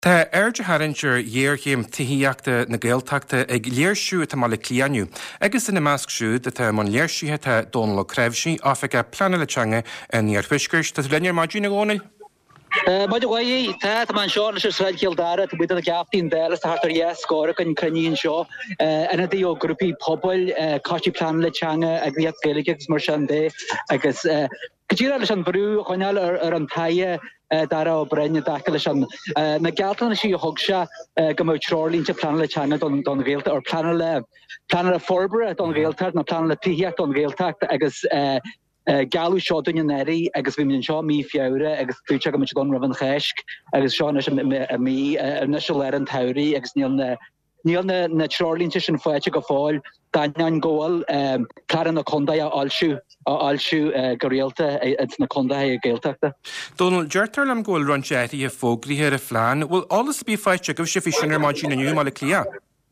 Tá airde haintir dhéirchéim tuíochta na Gaeltachta ag léirsú tá mála clíaniu. Agus in na meascsú de tá man léirsíthe tá Donal Crevsí áfacha planna letanga an níor fiscairs tá lear maidí na gcónail. But why that man Sean is Israel Kildara to be the captain there as harder yes score can Kenyan show and the groupie pobble Kashi plan le changa agriat Gaelics merchande I guess Kajira Brew Honal or Antaya Dara Brenna Dakalishan Nagaltan she Hogsha Gamo Charlie to plan le changa on Gaelta or plan a Forbra on Gaelta na plan le Tihiat on Gaelta I guess Galú seo duine neri agus bhí min seo mí fiáire agus túteach go don raibh an chaisk agus seo mí initial ar an tairí agus níl na trolínte sin foiite go fáil dain ggóil claran na condaid alsú go réalta na condaid a Gaeltachta. Donal, deirtar am ggóil ranséí a fógraí ar a phlean, bhfuil alles bí feite go sé fi sin ar maidí na nniu mála clia?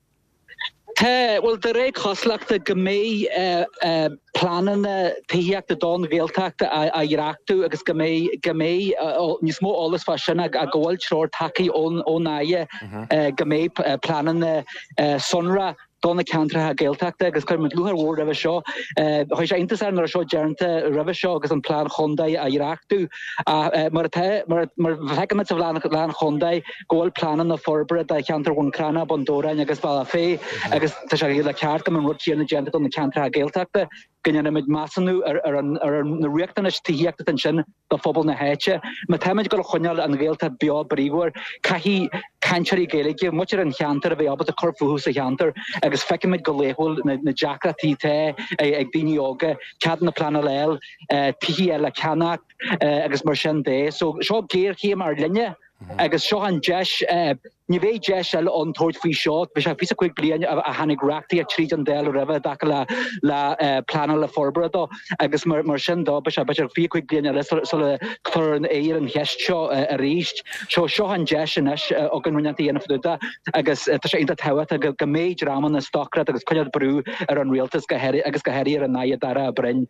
Well, the rate coslach the gamay plannen tihiak the don Gaeltachta a Iraktu agus gamay ní smó alles fashion a goil short taki on aie gamay plannen sonra Donna Cantra ha Gaeltachta agus chuir mit luhar ward of a show hois intasar na show jarnta rava show agus an plan Hyundai a Iraktu mar vekamet of lan Hyundai goal plannen na forbred da Cantra one crana Bondora agus bala fe agus tasha la cart man rutchi na jarnta on the Cantra ha Gaeltachta Gynna mid masanu ar an reachtan is tíhiachta an sin do phobal na héite ma táid go chuneal an Gaelta beá brígóir caihí canseí Gaelige muir an cheantar a bheith abbat a corfuús a cheantar agus feicimid go léhol na Jackra títe ag daoine óga cead na plan leil tíhí le ceannach agus mar sin dé so seo géir chéim ar linne agus seo an deis Ní bhéh deis eile an tóirt faoi seo, bhí sé fisa chuig bliain a hanig reachtaí a tríd an déil raheh dacha le plana le forbradó agus mar sin dó be sé fí chuig bliain eile sulla chur an éir an heist seo a ríist. Seo an deis inis ó gan rinne dhéanamh dúta agus tá sé inta tauat a go méid raman na stocrad agus chuinead brú ar an rialtas agus go heirí ar an naia dara a brin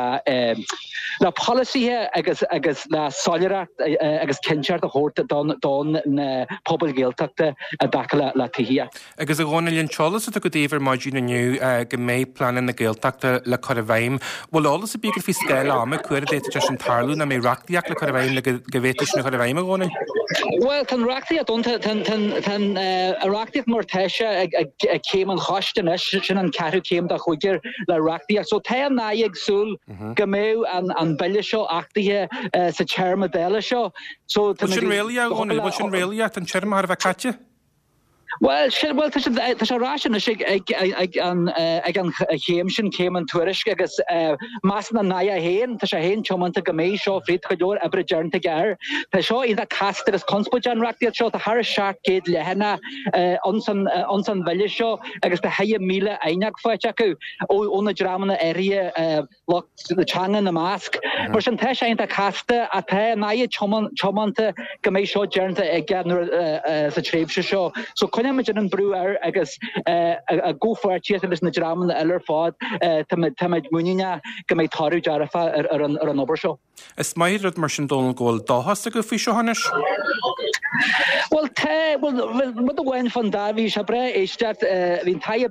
le policíthe agus le soilreacht agus cinseart a chóirta don na pobl Gaeltachta a dacha le tíhia. Agus a gcónaíonn teolalas a go dtíobhar maidí na nniu go méid planan na Gaeltachta le Corabhaim, bhfuil álas a bígur fí scéil ama cuair déta teis an tarlú na mé reachtaíach le Corabhaim le go bhhéitis na Corabhaim a gcónaí? Well, tan reachtaí a dúnta tan reachtaíach mar teise ag céim an chostan sin an ceithú céim da chuidir le reachtaíach. So tá an naig súl go méh an beile seo achtaithe sa chairma déile seo. Bhil sin réala a gcónaí, bhil sin réala an chairma ar bheith caite? Well, tá sé rásin ag an chéim sin céim an tuairis agus más na naia héin, tá sé héin teomanta go méid seo fríd go leor ebre dearnta gar. Tá seo iad a castar is conspoid an reachtaíocht seo tá thar seacht céad lehanna an san bheile seo agus tá 1,000 aineach fáilte acu óna drámanna éria na teanga na másc. Mar sin tá sé a casta a tá naia teomanta go méid seo dearnta ag gan sa tréimhse seo. So Conne an brú agus a gofuirtí is na dráman eile fád táid muine go méid tarú dearafa ar an obair seo. Is maiad mar sin Donal ggóil dáhasta go fí seo hanis? Well, mud a bhain fan Daví se bre éisteart hín taie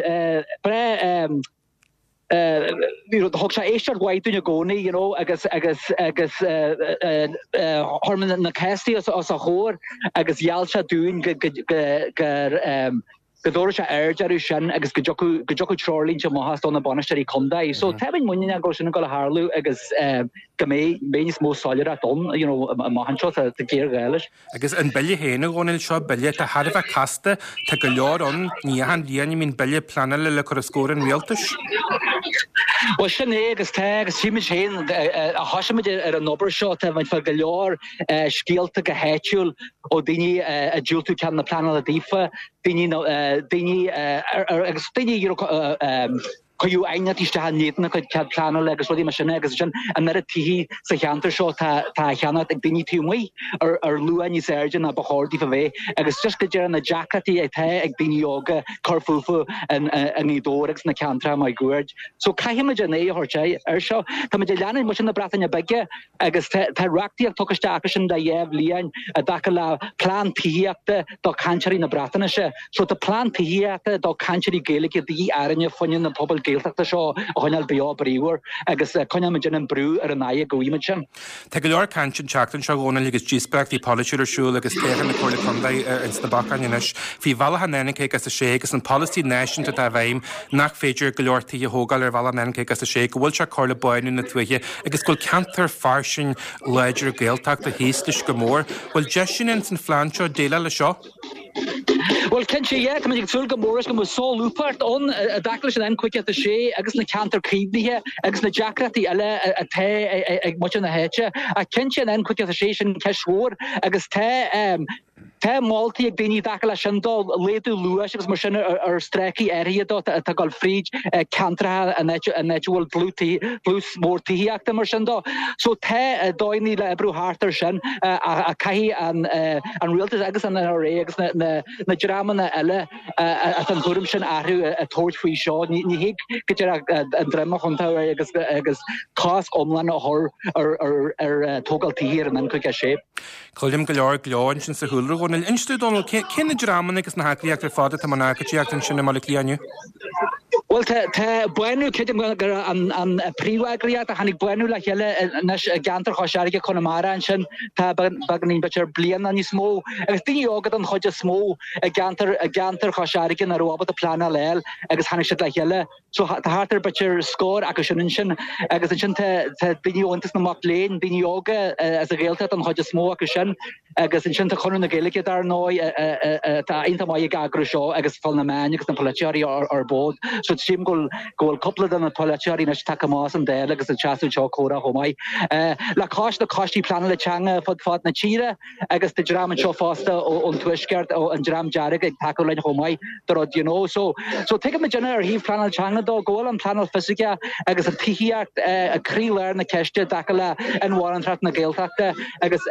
hog sé éisteart ghaidún a gcónaí agus harman na ceistí as a chóir agus gheall se dún godóir se airdearú sin agus go jocu trolín se mohas don na banisteí condaí. So tebin muine go sin go Harlú agus go ménis mó soilir a don mahanseo a géir gailes. Agus an beile héna gcónail seo beile a Harbh casta tá go leor an níhan líana mín beile planna le chorascóir an rialtas? Well, sin agus tá agus siimiid héin a hasimiid ar an obair seo tá bhain fel go leor scéalta go héitiúil ó daoine a dúiltú cean na planna a ddífa daoine agus daoine coú aine tí ha néna chu ce plan legus rodí mar sinna agus sin an mer tihí sa cheantar seo tá cheanna ag daoine túmí ar luúa ní séirgin a bachordí fa bheith agus just go dé na jackatí ag the ag daoine yoga corfufu an ídóragus na ceantra mai gúird. So caiimiid é horte ar seo Tá de leanana mu na bratainine beige agus tá reachtaíach tuchasteach sin de dhéh líon a dacha le plán tííachta do canseí na bratainine se. So tá plán tííachta do canseí géalaige dí airine foiin na pobl géalteachta seo a chuineal beá bríúir agus chuineid an brú ar an aige goíime sin. Tá go leor cansin teachtain seo góna agus ddíspreach í poliisiúrsú agus téan na chuirla chundaid in na bacanis hí bhela nenig agus a sé agus an policy nation a bhéim nach féidir go leortaí a hógáil ar bhela nenig agus a sé go bhfuil se chola bainú na tuithe agus goil cantar farsin leidir géalteach a híslis go mór bhfuil de sin in san flanseo déile le seo. Well ken sé ag sul go móras go só lúpart on a dacla an quick a sé agus na cantar críbnithe agus na jackratí eile a the ag mu na héite a ken an quick a sé sin ceismór agus Tá mátaí ag daoine dacha sindal léadú luas agus mar sin ar streici airiadó tá gáil fríd cantrathe a netúil blús mórtaíachta mar sindá. So tá dóinní le ebrú hátar sin a caihí an rialtas agus an ré agus na drámanna eile an gúrim sin ahrú a tóirt faoi seo. Ní hiig go an dreimach chutá agus cás omlan ar tógaltaíir an chuig a sé. Colim go leor gleáin sin sa thuúla gonil instú Donald cinna dráman agus na haíachtar fáda tá manna gotíachtain sinna mala líaniu. Well tá buenú cidim gur an príomhagriaach a chanig buenú le heile nas gantar choseige Connemara an sin tá baganí beir blian an ní smó agus daoine ágad an chuide smó gantar choseige na roiba a plana leil agus hanig si le heile so tá hátar beir scór agus sin agus sin daoine ontas na mac léin daoine ága as a réalta an chuide smó agus sin agus sin chunú na géalaige dar nói tá inta mai agru seo agus fal na main agus na policiarí ar bód so sim goil coupla an na policiarí na take más an déile agus an chaú seo córa chomai le cáis na cáistí plan le teanga fad na tíre agus de dram seo fásta ó an tuisceart ó an dram dearrig ag take lein chomai dorod so te me gennne ar híh plan teanga dó ggóil an plan fysica agus an tiíart a críléir na ceiste dacha le an warrantrat na géalteachta agus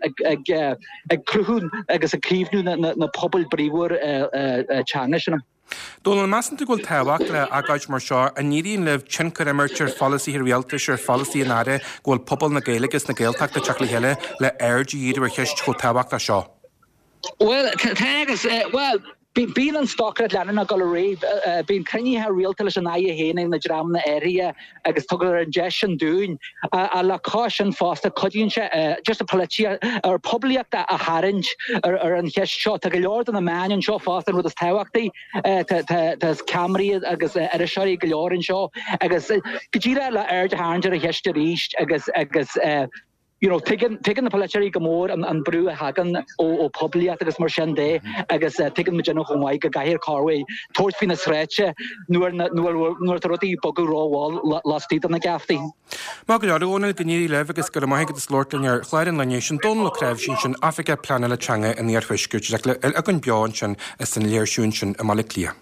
ag cruún agus a críbnú na pobl bríúir teanga sinna. Donald Massanta goil tehaach le agáid mar seo a níríon leh tincar emertir fallaí ar réaltas ar fallaí an aire ghfuil pobl na géalagus na géalteachta teach le heile le airdí idir cheist go tehaach a seo. Well, Bín an stockred lean a go réid bín crunní ha réaltal an a héna na dramna area agus tugur an jesin dún a le cáin fásta codín se just a politia ar pobliachta a harinj ar an cheis seo a go leor an na main seo fástan rud is tehaachtaí tas Camry agus ar a seoí go leorin seo agus godíra le air de háidir a heiste ríist agus taking the policiary gomór an brú a hagan ó pobliach agus mar sin dé agus taking me genno chomai go gahir carway towards fin a sreche nuair rotí bogu ráháil lastí an na gaftaí. Má go learúna gníí leh agus go maigad is lortain ar chláirin le sin don le creibh sin Africa planna le teanga in níar fiscuút le an beáin sin is san léirsún sin a mala lia.